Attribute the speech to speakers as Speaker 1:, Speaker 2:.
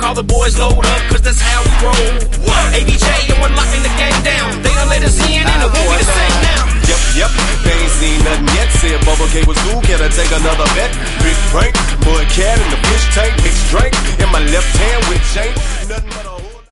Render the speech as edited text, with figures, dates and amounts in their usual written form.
Speaker 1: all the boys load up, cause that's how we roll. ABJ and one locking the game down. They done let us in and it won't be the same now.
Speaker 2: Yep, they ain't seen nothing yet. Said Bubba K was cool, can I take another bet? Big prank, mud cat in the fish tank, mixed drink in my left hand with chain. Nothing but a